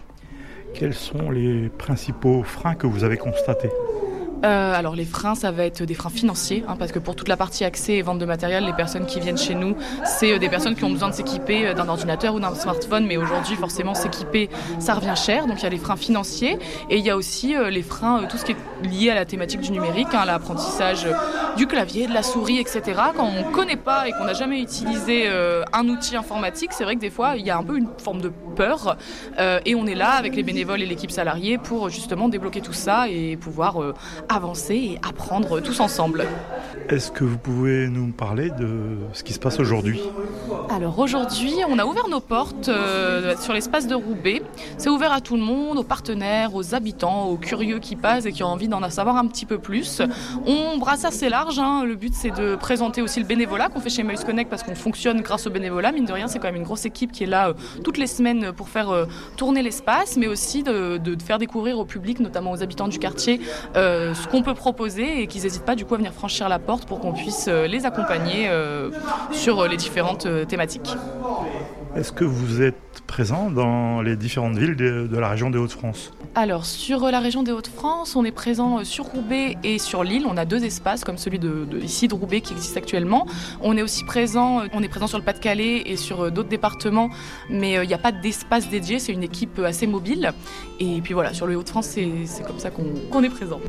Quels sont les principaux freins que vous avez constatés ? Alors les freins, ça va être des freins financiers, parce que pour toute la partie accès et vente de matériel, les personnes qui viennent chez nous, c'est des personnes qui ont besoin de s'équiper d'un ordinateur ou d'un smartphone, mais aujourd'hui forcément s'équiper, ça revient cher, donc il y a les freins financiers et il y a aussi les freins, tout ce qui est lié à la thématique du numérique, l'apprentissage du clavier, de la souris, etc. Quand on ne connaît pas et qu'on n'a jamais utilisé un outil informatique, c'est vrai que des fois il y a un peu une forme de peur et on est là avec les bénévoles et l'équipe salariée pour justement débloquer tout ça et pouvoir avancer et apprendre tous ensemble. Est-ce que vous pouvez nous parler de ce qui se passe aujourd'hui ? Alors aujourd'hui, on a ouvert nos portes sur l'espace de Roubaix. C'est ouvert à tout le monde, aux partenaires, aux habitants, aux curieux qui passent et qui ont envie d'en savoir un petit peu plus. On brasse assez large, Le but c'est de présenter aussi le bénévolat qu'on fait chez Emmaüs Connect parce qu'on fonctionne grâce au bénévolat. Mine de rien, c'est quand même une grosse équipe qui est là toutes les semaines pour faire tourner l'espace, mais aussi de faire découvrir au public, notamment aux habitants du quartier, ce qu'on peut proposer et qu'ils n'hésitent pas du coup à venir franchir la porte pour qu'on puisse les accompagner sur les différentes thématiques. Est-ce que vous êtes présent dans les différentes villes de la région des Hauts-de-France ? Alors sur la région des Hauts-de-France, on est présent sur Roubaix et sur Lille. On a 2 espaces comme celui ici de Roubaix qui existe actuellement. On est aussi présent sur le Pas-de-Calais et sur d'autres départements, mais il n'y a pas d'espace dédié, c'est une équipe assez mobile. Et puis voilà, sur le Hauts-de-France, c'est comme ça qu'on est présent.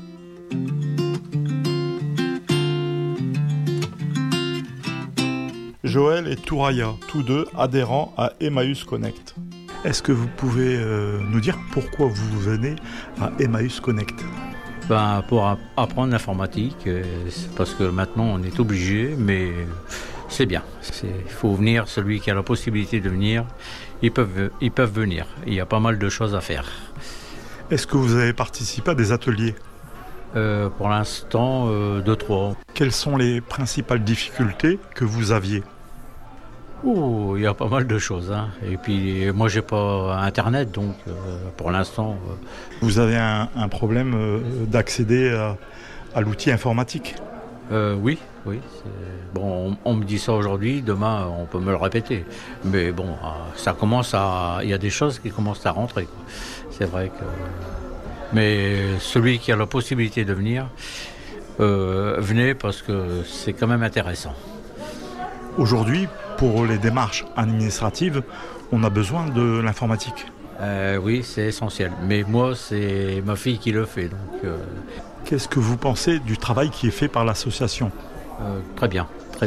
Joël et Touraya, tous deux adhérents à Emmaüs Connect. Est-ce que vous pouvez nous dire pourquoi vous venez à Emmaüs Connect ? Pour apprendre l'informatique, c'est parce que maintenant on est obligé, mais c'est bien. Il faut venir, celui qui a la possibilité de venir, ils peuvent venir. Il y a pas mal de choses à faire. Est-ce que vous avez participé à des ateliers ? Pour l'instant, 2-3. Quelles sont les principales difficultés que vous aviez ? Il y a pas mal de choses. Et puis, moi, j'ai pas Internet, donc pour l'instant... Vous avez un problème d'accéder à l'outil informatique ? Oui. Bon, on me dit ça aujourd'hui, demain, on peut me le répéter. Mais bon, il y a des choses qui commencent à rentrer, quoi. C'est vrai que... Mais celui qui a la possibilité de venir, venez parce que c'est quand même intéressant. Aujourd'hui, pour les démarches administratives, on a besoin de l'informatique. Oui, c'est essentiel. Mais moi, c'est ma fille qui le fait. Donc, Qu'est-ce que vous pensez du travail qui est fait par l'association ? Très bien.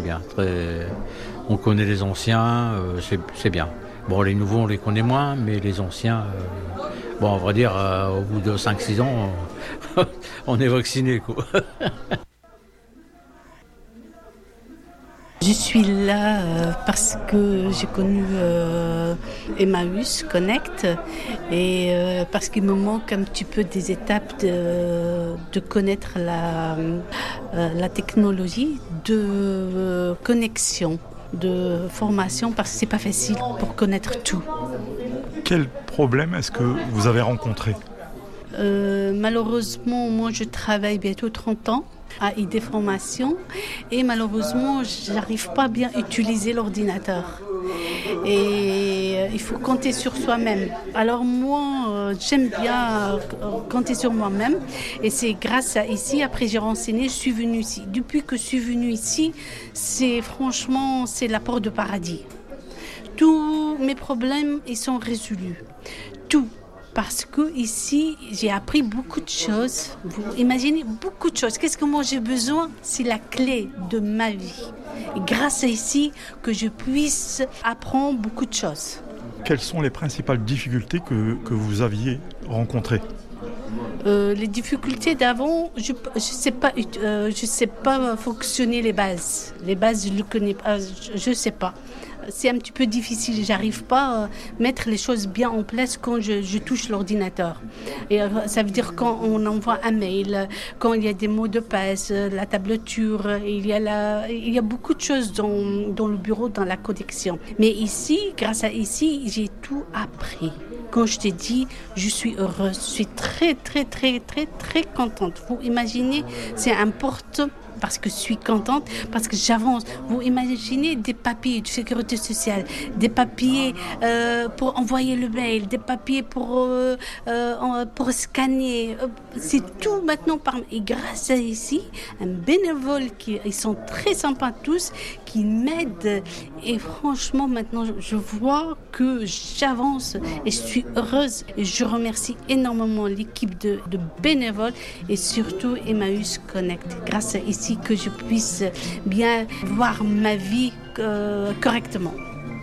On connaît les anciens, c'est bien. Bon, les nouveaux, on les connaît moins, mais les anciens... on va dire, au bout de 5-6 ans, on est vacciné, quoi. Je suis là parce que j'ai connu Emmaüs Connect et parce qu'il me manque un petit peu des étapes de connaître la technologie de connexion, de formation, parce que c'est pas facile pour connaître tout. Quel problème est-ce que vous avez rencontré ? Malheureusement, moi je travaille bientôt 30 ans à ID Formation et malheureusement, j'arrive pas à bien utiliser l'ordinateur. Et il faut compter sur soi-même. Alors moi, j'aime bien compter sur moi-même. Et c'est grâce à ici, après j'ai renseigné, je suis venue ici. Depuis que je suis venue ici, c'est la porte de paradis. Tous mes problèmes, ils sont résolus. Tout. Parce que ici, j'ai appris beaucoup de choses. Vous imaginez beaucoup de choses. Qu'est-ce que moi j'ai besoin? C'est la clé de ma vie. Et grâce à ici, que je puisse apprendre beaucoup de choses. Quelles sont les principales difficultés que vous aviez rencontrées? Les difficultés d'avant, je sais pas fonctionner les bases. Les bases, je ne connais pas, je sais pas. C'est un petit peu difficile, j'arrive pas à mettre les choses bien en place quand je touche l'ordinateur. Et ça veut dire quand on envoie un mail, quand il y a des mots de passe, la tablature, il y a beaucoup de choses dans le bureau, dans la connexion. Mais ici, grâce à ici, j'ai tout appris. Quand je t'ai dit, je suis heureuse, je suis très, très, très, très, très contente. Vous imaginez, c'est important parce que je suis contente, parce que j'avance. Vous imaginez des papiers de sécurité sociale, des papiers pour envoyer le mail, des papiers pour scanner. C'est tout maintenant. Et grâce à ici, un bénévole, ils sont très sympas tous, qui m'aident. Et franchement, maintenant, je vois que j'avance et je suis heureuse. Et je remercie énormément l'équipe de bénévoles et surtout Emmaüs Connect. Grâce à ici, que je puisse bien voir ma vie correctement.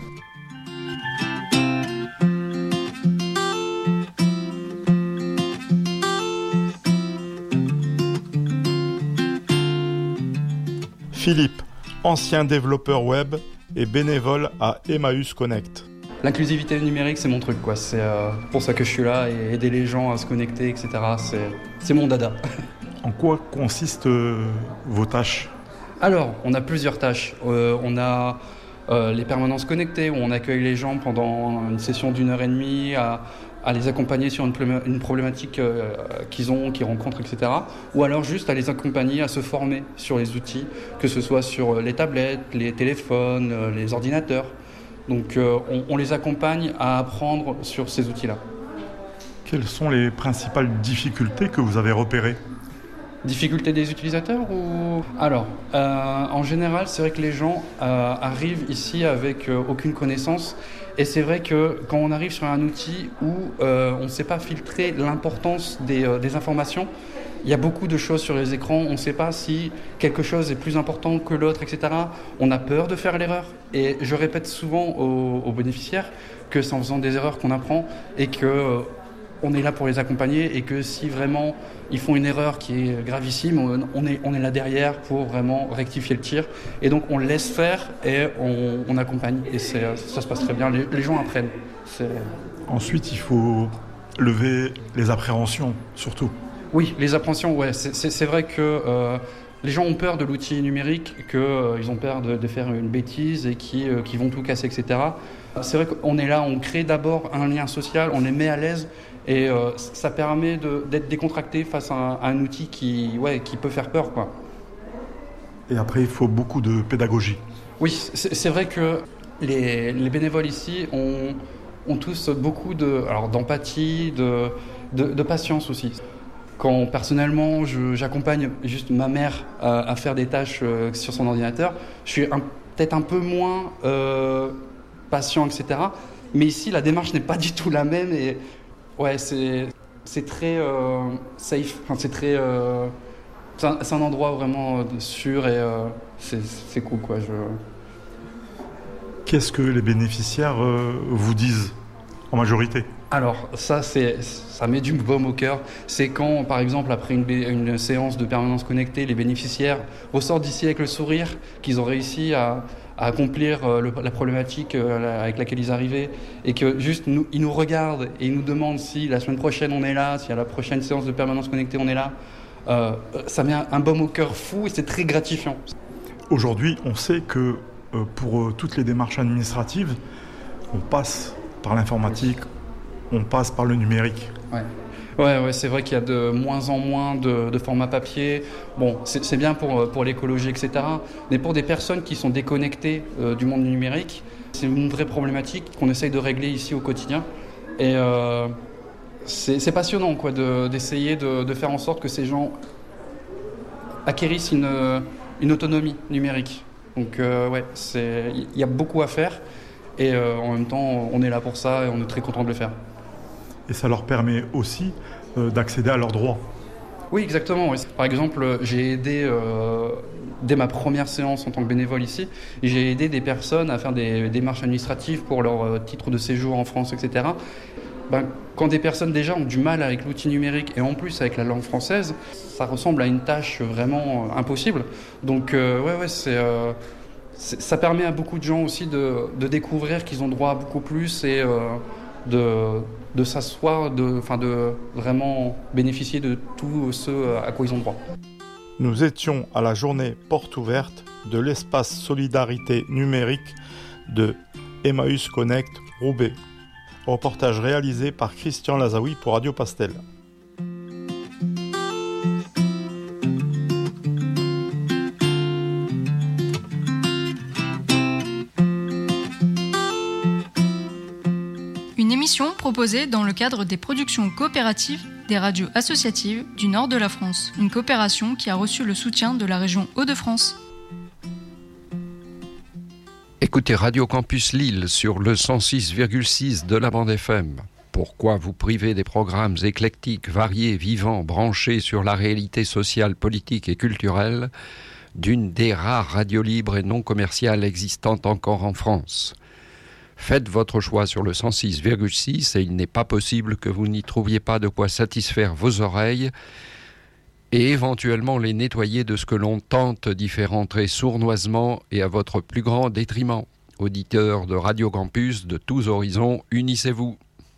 Philippe, ancien développeur web et bénévole à Emmaüs Connect. L'inclusivité numérique, c'est mon truc, quoi. C'est pour ça que je suis là, et aider les gens à se connecter, etc. C'est mon dada. En quoi consistent vos tâches? Alors, on a plusieurs tâches. On a les permanences connectées, où on accueille les gens pendant une session d'1h30 à les accompagner sur une problématique qu'ils rencontrent, etc. Ou alors juste à les accompagner à se former sur les outils, que ce soit sur les tablettes, les téléphones, les ordinateurs. Donc on les accompagne à apprendre sur ces outils-là. Quelles sont les principales difficultés que vous avez repérées? Difficultés des utilisateurs ou... Alors, en général, c'est vrai que les gens arrivent ici avec aucune connaissance. Et c'est vrai que quand on arrive sur un outil où on ne sait pas filtrer l'importance des informations, il y a beaucoup de choses sur les écrans, on ne sait pas si quelque chose est plus important que l'autre, etc. On a peur de faire l'erreur. Et je répète souvent aux bénéficiaires que c'est en faisant des erreurs qu'on apprend et que on est là pour les accompagner et que si vraiment ils font une erreur qui est gravissime, on est là derrière pour vraiment rectifier le tir. Et donc on laisse faire et on accompagne. Et ça se passe très bien, les gens apprennent. Ensuite, il faut lever les appréhensions, surtout. Oui, les appréhensions, ouais. C'est vrai que les gens ont peur de l'outil numérique, qu'ils ont peur de faire une bêtise et qui vont tout casser, etc. C'est vrai qu'on est là, on crée d'abord un lien social, on les met à l'aise et ça permet d'être décontracté face à un outil qui peut faire peur, quoi. Et après, il faut beaucoup de pédagogie. Oui, c'est vrai que les bénévoles ici ont tous beaucoup d'empathie, de patience aussi. Quand personnellement j'accompagne juste ma mère à faire des tâches sur son ordinateur, je suis peut-être un peu moins patient, etc. Mais ici, la démarche n'est pas du tout la même et ouais, c'est très safe. Enfin, c'est un endroit vraiment sûr et c'est cool, quoi. Qu'est-ce que les bénéficiaires vous disent en majorité? Alors ça met du baume au cœur. C'est quand, par exemple, après une séance de permanence connectée, les bénéficiaires ressortent d'ici avec le sourire, qu'ils ont réussi à accomplir la problématique avec laquelle ils arrivaient, et que juste ils nous regardent et ils nous demandent si la semaine prochaine on est là, si à la prochaine séance de permanence connectée on est là. Ça met un baume au cœur fou et c'est très gratifiant. Aujourd'hui, on sait que pour toutes les démarches administratives, on passe par l'informatique, on passe par le numérique. Ouais. Ouais, c'est vrai qu'il y a de moins en moins de formats papier. Bon, c'est bien pour l'écologie, etc. Mais pour des personnes qui sont déconnectées du monde numérique, c'est une vraie problématique qu'on essaye de régler ici au quotidien. Et c'est passionnant quoi, d'essayer de faire en sorte que ces gens acquérissent une autonomie numérique. Donc il y a beaucoup à faire et en même temps on est là pour ça et on est très content de le faire. Et ça leur permet aussi d'accéder à leurs droits. Oui, exactement. Oui. Par exemple, j'ai aidé, dès ma première séance en tant que bénévole ici, j'ai aidé des personnes à faire des démarches administratives pour leur titre de séjour en France, etc. Quand des personnes déjà ont du mal avec l'outil numérique et en plus avec la langue française, ça ressemble à une tâche vraiment impossible. Donc ça permet à beaucoup de gens aussi de découvrir qu'ils ont droit à beaucoup plus et de s'asseoir, de vraiment bénéficier de tout ce à quoi ils ont droit. Nous étions à la journée porte ouverte de l'espace solidarité numérique de Emmaüs Connect Roubaix. Reportage réalisé par Christian Lazaoui pour Radio Pastel. Une émission proposée dans le cadre des productions coopératives des radios associatives du nord de la France. Une coopération qui a reçu le soutien de la région Hauts-de-France. Écoutez Radio Campus Lille sur le 106,6 de la bande FM. Pourquoi vous priver des programmes éclectiques, variés, vivants, branchés sur la réalité sociale, politique et culturelle d'une des rares radios libres et non commerciales existantes encore en France? Faites votre choix sur le 106,6 et il n'est pas possible que vous n'y trouviez pas de quoi satisfaire vos oreilles et éventuellement les nettoyer de ce que l'on tente d'y faire entrer sournoisement et à votre plus grand détriment. Auditeurs de Radio Campus de tous horizons, unissez-vous.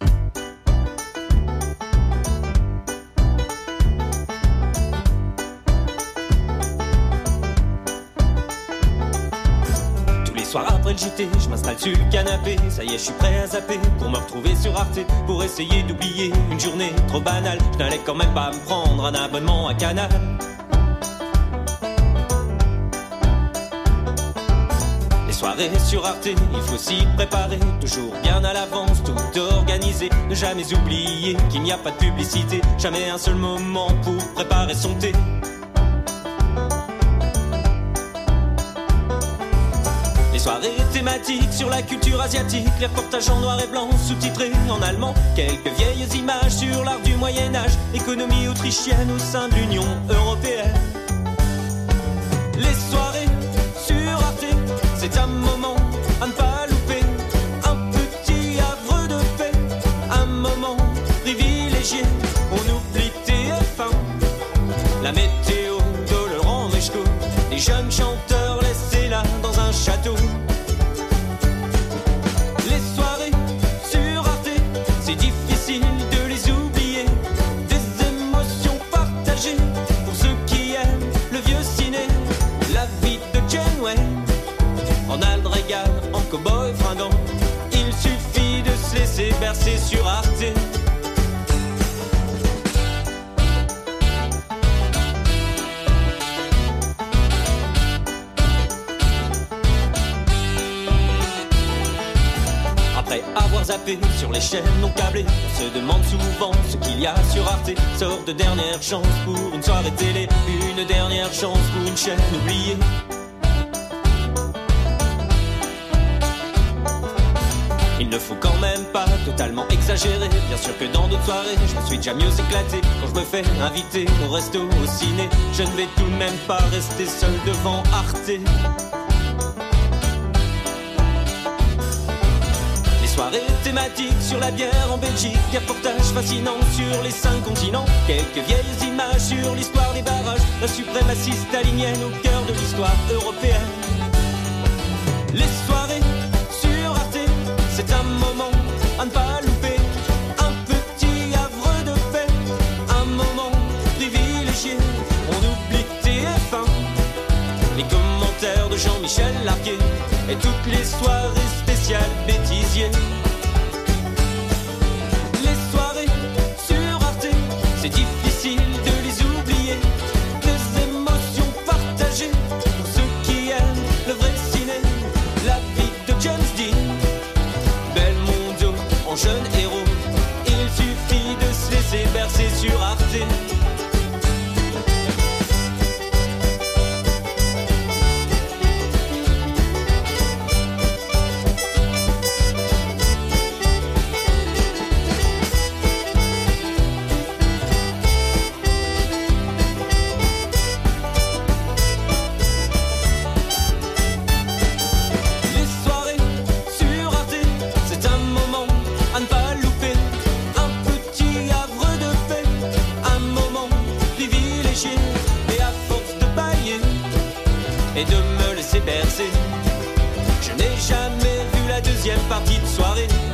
Soir après le JT, je m'installe sur le canapé. Ça y est, je suis prêt à zapper pour me retrouver sur Arte, pour essayer d'oublier une journée trop banale. Je n'allais quand même pas me prendre un abonnement à Canal. Les soirées sur Arte, il faut s'y préparer, toujours bien à l'avance, tout organisé. Ne jamais oublier qu'il n'y a pas de publicité, jamais un seul moment pour préparer son thé. Soirée thématique sur la culture asiatique, les reportages en noir et blanc, sous-titrés en allemand, quelques vieilles images sur l'art du Moyen-Âge, économie autrichienne au sein de l'Union européenne. Les soirées sur Arte, c'est un moment à ne pas louper, un petit havre de paix, un moment privilégié, on oublie TF1, la météo de Laurent Meshko, les jeunes chanteurs laissés là dans un château. Cowboy fringant, il suffit de se laisser bercer sur Arte. Après avoir zappé sur les chaînes non câblées, on se demande souvent ce qu'il y a sur Arte. Sorte de dernière chance pour une soirée télé, une dernière chance pour une chaîne oubliée. Il ne faut quand même pas totalement exagérer. Bien sûr que dans d'autres soirées, je me suis déjà mieux éclaté. Quand je me fais inviter au resto, au ciné, je ne vais tout de même pas rester seul devant Arte. Les soirées thématiques sur la bière en Belgique, des reportages fascinants sur les 5 continents, quelques vieilles images sur l'histoire des barrages, la suprématie stalinienne au cœur de l'histoire européenne. Les soirées sur Arte, c'est un moment à ne pas louper, un petit havre de paix, un moment privilégié, on oublie TF1, les commentaires de Jean-Michel Larquet et toutes les soirées spéciales bêtisiers. Les soirées sur Arte, et de me laisser bercer. Je n'ai jamais vu la deuxième partie de soirée.